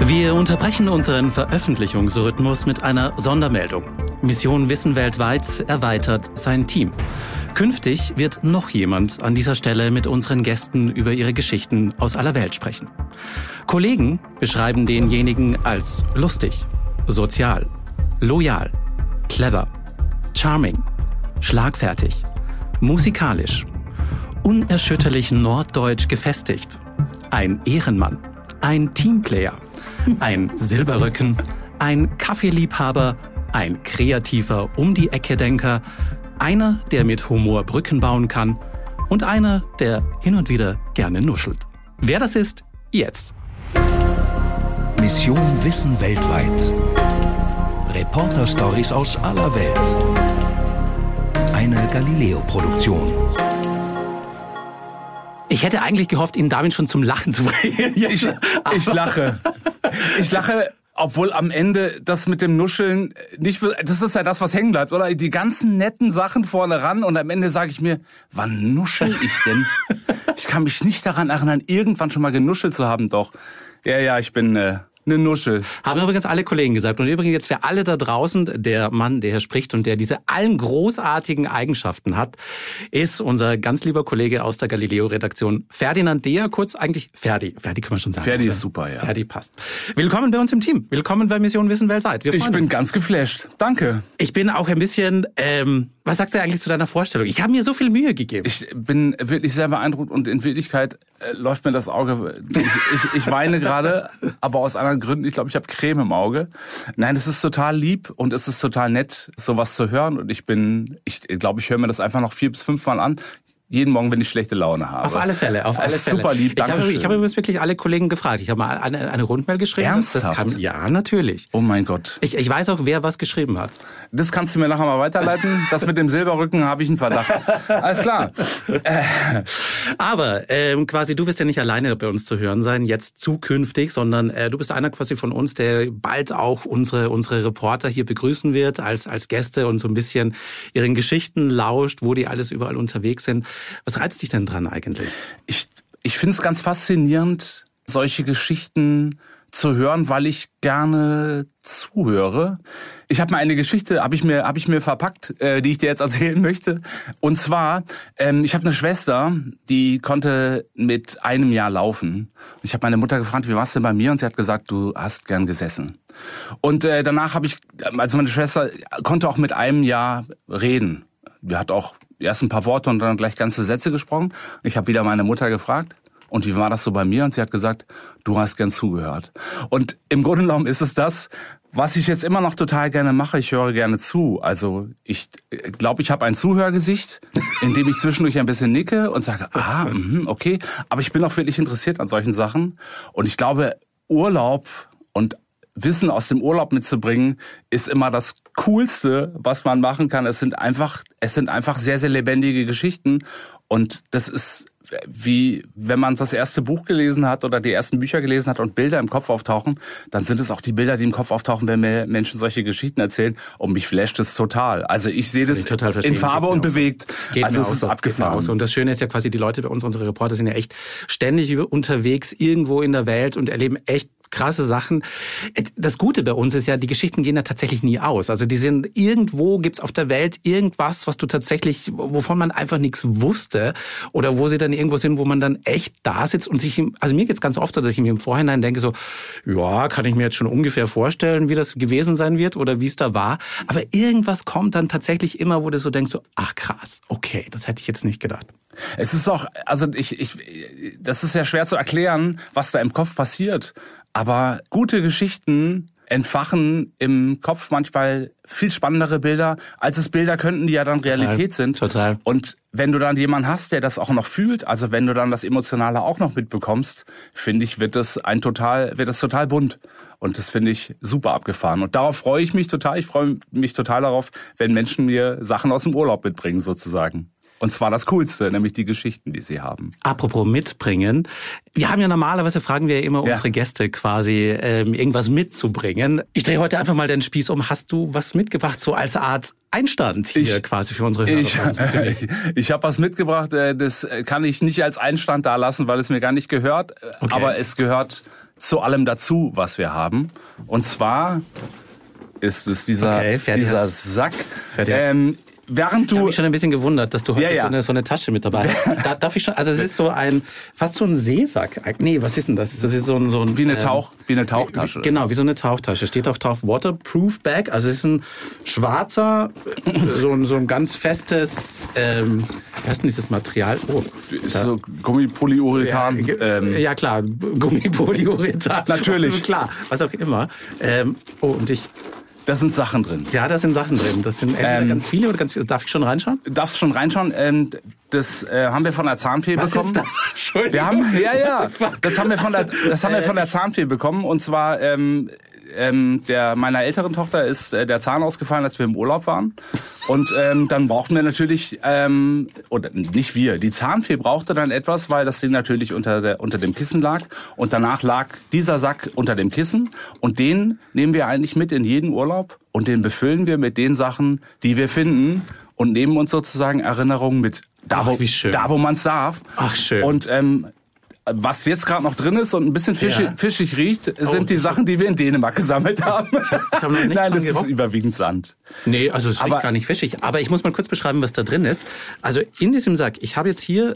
Wir unterbrechen unseren Veröffentlichungsrhythmus mit einer Sondermeldung. Mission Wissen weltweit erweitert sein Team. Künftig wird noch jemand an dieser Stelle mit unseren Gästen über ihre Geschichten aus aller Welt sprechen. Kollegen beschreiben denjenigen als lustig, sozial, loyal, clever, charming, schlagfertig, musikalisch, unerschütterlich norddeutsch gefestigt, ein Ehrenmann, ein Teamplayer, ein Silberrücken, ein Kaffeeliebhaber, ein kreativer Um-die-Ecke-Denker, einer, der mit Humor Brücken bauen kann und einer, der hin und wieder gerne nuschelt. Wer das ist, jetzt. Mission Wissen weltweit. Reporter-Stories aus aller Welt. Eine Galileo-Produktion. Ich hätte eigentlich gehofft, ihn damit schon zum Lachen zu bringen. Ich lache. Ich lache, obwohl am Ende das mit dem Nuscheln nicht, das ist ja das, was hängen bleibt, oder? Die ganzen netten Sachen vorne ran und am Ende sage ich mir, wann nuschel ich denn? Ich kann mich nicht daran erinnern, irgendwann schon mal genuschelt zu haben, doch. Ja, ich bin eine Nuschel. Haben übrigens alle Kollegen gesagt. Und übrigens jetzt für alle da draußen, der Mann, der hier spricht und der diese allen großartigen Eigenschaften hat, ist unser ganz lieber Kollege aus der Galileo-Redaktion, Ferdinand Deher, kurz eigentlich Ferdi. Ferdi kann man schon sagen. Ferdi oder? Ist super, ja. Ferdi passt. Willkommen bei uns im Team. Willkommen bei Mission Wissen weltweit. Ich bin ganz geflasht. Danke. Ich bin auch ein bisschen, was sagst du eigentlich zu deiner Vorstellung? Ich habe mir so viel Mühe gegeben. Ich bin wirklich sehr beeindruckt und in Wirklichkeit läuft mir das Auge. Ich weine gerade, aber aus anderen Gründen. Ich glaube, ich habe Creme im Auge. Nein, es ist total lieb und es ist total nett, sowas zu hören. Und ich glaube, ich höre mir das einfach noch 4 bis 5 Mal an. Jeden Morgen, wenn ich schlechte Laune habe. Auf alle Fälle. Super lieb, danke. Ich habe übrigens wirklich alle Kollegen gefragt. Ich habe mal eine Rundmail geschrieben. Ernsthaft? Ja, natürlich. Oh mein Gott. Ich weiß auch, wer was geschrieben hat. Das kannst du mir nachher mal weiterleiten. Das mit dem Silberrücken habe ich einen Verdacht. Alles klar. Aber quasi, du wirst ja nicht alleine bei uns zu hören sein, jetzt zukünftig, sondern du bist einer quasi von uns, der bald auch unsere Reporter hier begrüßen wird als Gäste und so ein bisschen ihren Geschichten lauscht, wo die alles überall unterwegs sind. Was reizt dich denn dran eigentlich? Ich finde es ganz faszinierend, solche Geschichten zu hören, weil ich gerne zuhöre. Ich habe mal eine Geschichte, habe ich mir verpackt, die ich dir jetzt erzählen möchte. Und zwar, ich habe eine Schwester, die konnte mit 1 Jahr laufen. Ich habe meine Mutter gefragt, wie war's denn bei mir? Und sie hat gesagt, du hast gern gesessen. Und danach also meine Schwester konnte auch mit 1 Jahr reden. Die hat auch erst ein paar Worte und dann gleich ganze Sätze gesprochen. Ich habe wieder meine Mutter gefragt, und wie war das so bei mir? Und sie hat gesagt, du hast gern zugehört. Und im Grunde genommen ist es das, was ich jetzt immer noch total gerne mache. Ich höre gerne zu. Also ich glaube, ich habe ein Zuhörgesicht, in dem ich zwischendurch ein bisschen nicke und sage, okay. Aber ich bin auch wirklich interessiert an solchen Sachen. Und ich glaube, Urlaub und Wissen aus dem Urlaub mitzubringen, ist immer das Coolste, was man machen kann. Es sind einfach sehr, sehr lebendige Geschichten. Und das ist wie, wenn man das erste Buch gelesen hat oder die ersten Bücher gelesen hat und Bilder im Kopf auftauchen, dann sind es auch die Bilder, die im Kopf auftauchen, wenn mir Menschen solche Geschichten erzählen. Und mich flasht es total. Also ich sehe das in Farbe und bewegt. Also es ist abgefahren. Und das Schöne ist ja quasi, die Leute bei uns, unsere Reporter sind ja echt ständig unterwegs irgendwo in der Welt und erleben echt krasse Sachen. Das Gute bei uns ist ja, die Geschichten gehen ja tatsächlich nie aus. Also die sind, irgendwo gibt's auf der Welt irgendwas, was du tatsächlich, wovon man einfach nichts wusste oder wo sie dann irgendwo sind, wo man dann echt da sitzt und sich, also mir geht's ganz oft so, dass ich mir im Vorhinein denke so, ja, kann ich mir jetzt schon ungefähr vorstellen, wie das gewesen sein wird oder wie es da war. Aber irgendwas kommt dann tatsächlich immer, wo du so denkst so, ach krass, okay, das hätte ich jetzt nicht gedacht. Es ist auch, also das ist ja schwer zu erklären, was da im Kopf passiert. Aber gute Geschichten entfachen im Kopf manchmal viel spannendere Bilder, als es Bilder könnten, die ja dann Realität sind. Total. Und wenn du dann jemanden hast, der das auch noch fühlt, also wenn du dann das Emotionale auch noch mitbekommst, finde ich, wird das total bunt. Und das finde ich super abgefahren. Und darauf freue ich mich total. Ich freue mich total darauf, wenn Menschen mir Sachen aus dem Urlaub mitbringen, sozusagen. Und zwar das Coolste, nämlich die Geschichten, die sie haben. Apropos mitbringen. Wir haben ja normalerweise, fragen wir ja immer unsere Gäste quasi, irgendwas mitzubringen. Ich drehe heute einfach mal den Spieß um. Hast du was mitgebracht, so als Art Einstand hier quasi für unsere Hörer? Ich habe was mitgebracht, das kann ich nicht als Einstand da lassen, weil es mir gar nicht gehört. Okay. Aber es gehört zu allem dazu, was wir haben. Und zwar ist es dieser Sack. Während du... Ich habe mich schon ein bisschen gewundert, dass du heute so eine Tasche mit dabei hast. Darf ich schon? Also es ist so fast so ein Seesack. Nee, was ist denn das? Das ist so ein wie eine Tauchtasche. Genau, wie so eine Tauchtasche. Steht auch drauf Waterproof Bag. Also es ist ein schwarzer, so ein ganz festes, wie heißt denn dieses Material? Oh, ist so Gummipolyurethan. Ja klar, Gummipolyurethan. Natürlich. Klar, was auch immer. Da sind Sachen drin. Ja, da sind Sachen drin. Das sind entweder ganz viele oder ganz viele. Darf ich schon reinschauen? Darfst schon reinschauen. Das haben wir von der Zahnfee bekommen. Was ist das? Entschuldigung. Wir haben, das haben wir von der Zahnfee bekommen. Und zwar meiner älteren Tochter ist der Zahn ausgefallen, als wir im Urlaub waren. Und dann brauchten wir natürlich, oder nicht wir, die Zahnfee brauchte dann etwas, weil das Ding natürlich unter dem Kissen lag. Und danach lag dieser Sack unter dem Kissen. Und den nehmen wir eigentlich mit in jeden Urlaub. Und den befüllen wir mit den Sachen, die wir finden. Und nehmen uns sozusagen Erinnerungen mit. Da, wo man es darf. Ach, schön. Und was jetzt gerade noch drin ist und ein bisschen fischig riecht, sind die Sachen, die wir in Dänemark gesammelt haben. Ich hab noch nicht Nein, das ist überwiegend Sand. Nee, also es riecht gar nicht fischig. Aber ich muss mal kurz beschreiben, was da drin ist. Also in diesem Sack, ich habe jetzt hier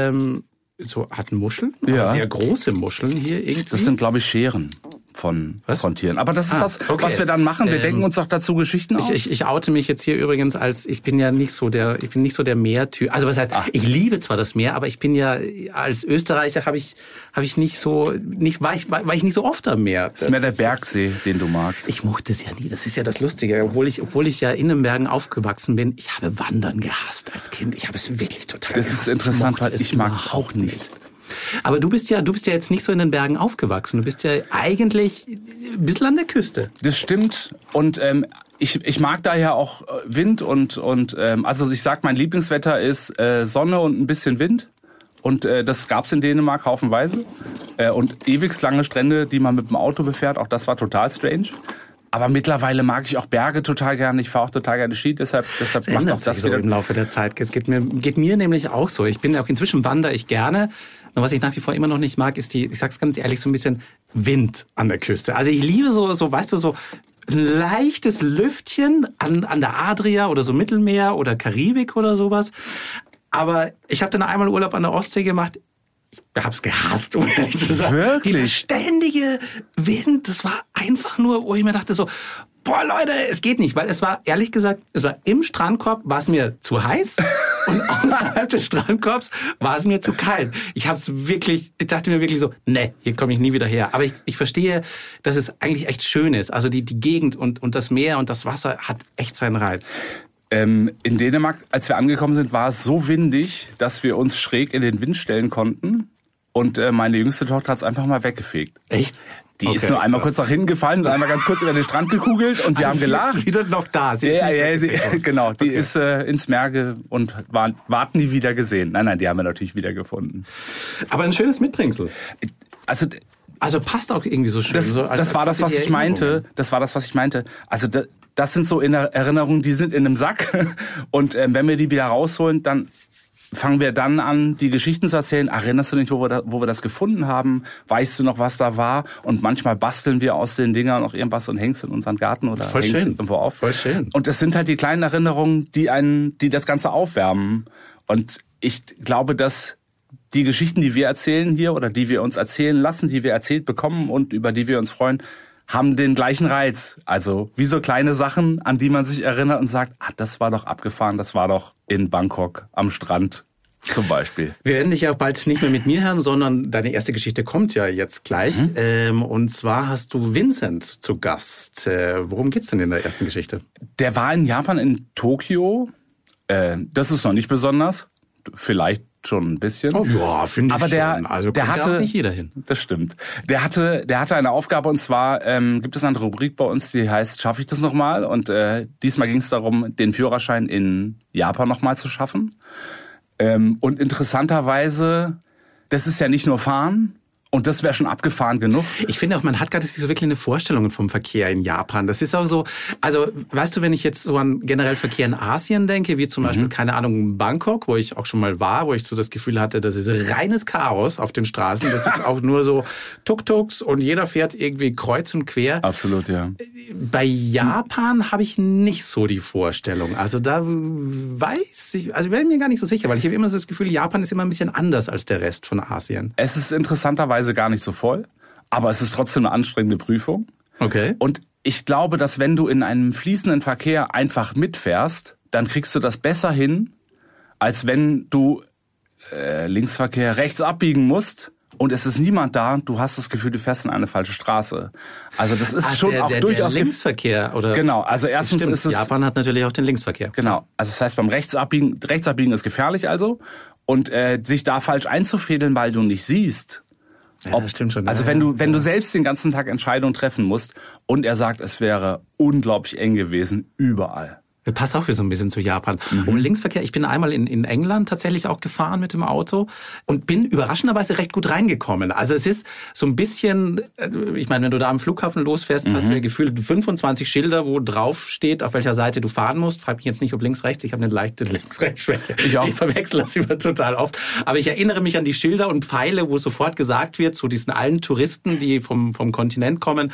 hat Muscheln, sehr große Muscheln hier irgendwie. Das sind, glaube ich, Scheren von Tieren. Aber das ist was wir dann machen. Wir denken uns doch dazu Geschichten aus. Ich oute mich jetzt hier übrigens als, ich bin nicht so der Meertyp. Also was heißt, ich liebe zwar das Meer, aber ich bin ja, als Österreicher war ich nicht so oft am Meer. Das ist mehr der Bergsee, den du magst. Ich mochte es ja nie. Das ist ja das Lustige. Obwohl ich ja in den Bergen aufgewachsen bin, ich habe Wandern gehasst als Kind. Ich habe es wirklich total gehasst. Das ist interessant, weil ich mag es auch nicht. Aber du bist ja jetzt nicht so in den Bergen aufgewachsen. Du bist ja eigentlich ein bisschen an der Küste. Das stimmt. Und ich mag daher auch Wind und also ich sag, mein Lieblingswetter ist Sonne und ein bisschen Wind. Und das gab's in Dänemark haufenweise. Und ewig lange Strände, die man mit dem Auto befährt. Auch das war total strange. Aber mittlerweile mag ich auch Berge total gerne. Ich fahre auch total gerne Ski, deshalb macht auch das wieder so im Laufe der Zeit. Es geht mir nämlich auch so. Ich bin auch inzwischen wandere ich gerne. Und was ich nach wie vor immer noch nicht mag, ist ich sag's ganz ehrlich, so ein bisschen Wind an der Küste. Also ich liebe so weißt du, so ein leichtes Lüftchen an der Adria oder so Mittelmeer oder Karibik oder sowas. Aber ich habe dann einmal Urlaub an der Ostsee gemacht. Ich hab's gehasst, um ehrlich zu sagen. Wirklich? Dieser ständige Wind, das war einfach nur, wo ich mir dachte so, boah Leute, es geht nicht. Weil es war, ehrlich gesagt, im Strandkorb war es mir zu heiß und außerhalb des Strandkorbs war es mir zu kalt. Ich dachte mir wirklich so, nee, hier komme ich nie wieder her. Aber ich verstehe, dass es eigentlich echt schön ist. Also die Gegend und das Meer und das Wasser hat echt seinen Reiz. In Dänemark, als wir angekommen sind, war es so windig, dass wir uns schräg in den Wind stellen konnten. Und meine jüngste Tochter hat es einfach mal weggefegt. Echt? Die ist nur einmal kurz nach hinten gefallen und einmal ganz kurz über den Strand gekugelt und wir haben gelacht. Sie ist wieder noch da. Genau. Die ist ins Meer und ward nie wieder gesehen. Nein, die haben wir natürlich wieder gefunden. Aber ein schönes Mitbringsel. Also passt auch irgendwie so schön. Das war das, was ich meinte. Also das sind so Erinnerungen, die sind in einem Sack. Und wenn wir die wieder rausholen, dann fangen wir dann an, die Geschichten zu erzählen. Erinnerst du dich, wo wir das gefunden haben? Weißt du noch, was da war? Und manchmal basteln wir aus den Dingern noch irgendwas und hängst in unseren Garten oder hängst irgendwo auf. Voll schön. Und es sind halt die kleinen Erinnerungen, die das Ganze aufwärmen. Und ich glaube, dass die Geschichten, die wir erzählen hier oder die wir uns erzählen lassen, die wir erzählt bekommen und über die wir uns freuen, haben den gleichen Reiz. Also wie so kleine Sachen, an die man sich erinnert und sagt, das war doch abgefahren, das war doch in Bangkok am Strand zum Beispiel. Wir werden dich ja auch bald nicht mehr mit mir hören, sondern deine erste Geschichte kommt ja jetzt gleich. Und zwar hast du Vincent zu Gast. Worum geht's denn in der ersten Geschichte? Der war in Japan, in Tokio. Das ist noch nicht besonders. Vielleicht schon ein bisschen. Oh ja, finde ich schon. Also der hatte auch nicht jeder hin. Das stimmt. Der hatte eine Aufgabe und zwar gibt es eine Rubrik bei uns, die heißt, schaffe ich das nochmal? Und diesmal ging es darum, den Führerschein in Japan nochmal zu schaffen. Und interessanterweise, das ist ja nicht nur Fahren. Und das wäre schon abgefahren genug. Ich finde auch, man hat gar nicht so wirklich eine Vorstellung vom Verkehr in Japan. Das ist auch so, also weißt du, wenn ich jetzt so an generell Verkehr in Asien denke, wie zum Beispiel, keine Ahnung, Bangkok, wo ich auch schon mal war, wo ich so das Gefühl hatte, das ist reines Chaos auf den Straßen. Das ist auch nur so Tuk-Tuks und jeder fährt irgendwie kreuz und quer. Absolut, ja. Bei Japan habe ich nicht so die Vorstellung. Also da weiß ich, also ich bin mir gar nicht so sicher, weil ich habe immer so das Gefühl, Japan ist immer ein bisschen anders als der Rest von Asien. Es ist interessanterweise gar nicht so voll, aber es ist trotzdem eine anstrengende Prüfung. Okay. Und ich glaube, dass wenn du in einem fließenden Verkehr einfach mitfährst, dann kriegst du das besser hin, als wenn du Linksverkehr rechts abbiegen musst und es ist niemand da, du hast das Gefühl, du fährst in eine falsche Straße. Also das ist schon auch durchaus der Linksverkehr, oder? Genau, also erstens ist es... Japan hat natürlich auch den Linksverkehr. Genau, also das heißt, beim Rechtsabbiegen ist gefährlich also. Und sich da falsch einzufädeln, weil du nicht siehst... Ja, das stimmt schon. Also wenn du selbst den ganzen Tag Entscheidungen treffen musst und er sagt, es wäre unglaublich eng gewesen, überall. Das passt auch wieder so ein bisschen zu Japan. Und Linksverkehr, ich bin einmal in England tatsächlich auch gefahren mit dem Auto und bin überraschenderweise recht gut reingekommen. Also es ist so ein bisschen, ich meine, wenn du da am Flughafen losfährst, hast du ja gefühlt 25 Schilder, wo drauf steht, auf welcher Seite du fahren musst. Frag mich jetzt nicht, ob links, rechts. Ich habe eine leichte Links-Rechts-Schwäche. Ich auch. Ich verwechsel das immer total oft. Aber ich erinnere mich an die Schilder und Pfeile, wo sofort gesagt wird, zu diesen allen Touristen, die vom Kontinent kommen,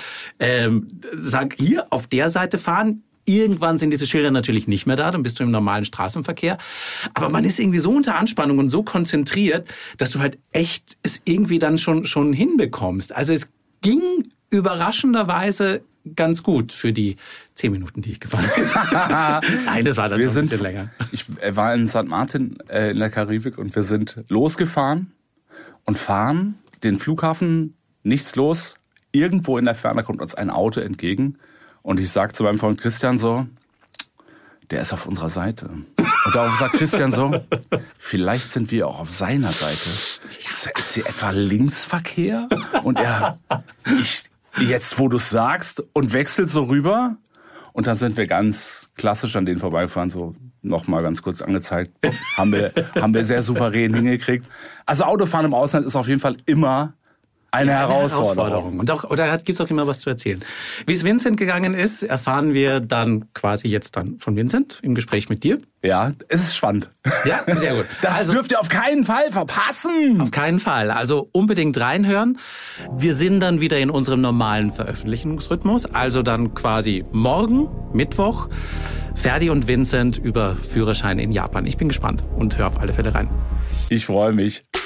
sag hier auf der Seite fahren. Irgendwann sind diese Schilder natürlich nicht mehr da, dann bist du im normalen Straßenverkehr. Aber man ist irgendwie so unter Anspannung und so konzentriert, dass du halt echt es irgendwie dann schon hinbekommst. Also es ging überraschenderweise ganz gut für die 10 Minuten, die ich gefahren bin. Nein, das war dann schon ein bisschen länger. Ich war in St. Martin in der Karibik und wir sind losgefahren und fahren den Flughafen, nichts los. Irgendwo in der Ferne kommt uns ein Auto entgegen. Und ich sag zu meinem Freund Christian so, der ist auf unserer Seite. Und darauf sagt Christian so, vielleicht sind wir auch auf seiner Seite. Ist hier etwa Linksverkehr? Und er, jetzt wo du es sagst, und wechselt so rüber. Und dann sind wir ganz klassisch an denen vorbeigefahren, so nochmal ganz kurz angezeigt. Haben wir sehr souverän hingekriegt. Also Autofahren im Ausland ist auf jeden Fall immer eine Herausforderung. Und da gibt's auch immer was zu erzählen. Wie es Vincent gegangen ist, erfahren wir dann quasi jetzt dann von Vincent im Gespräch mit dir. Ja, es ist spannend. Ja, sehr gut. Das dürft ihr auf keinen Fall verpassen. Auf keinen Fall. Also unbedingt reinhören. Wir sind dann wieder in unserem normalen Veröffentlichungsrhythmus. Also dann quasi morgen, Mittwoch, Ferdi und Vincent über Führerschein in Japan. Ich bin gespannt und höre auf alle Fälle rein. Ich freue mich.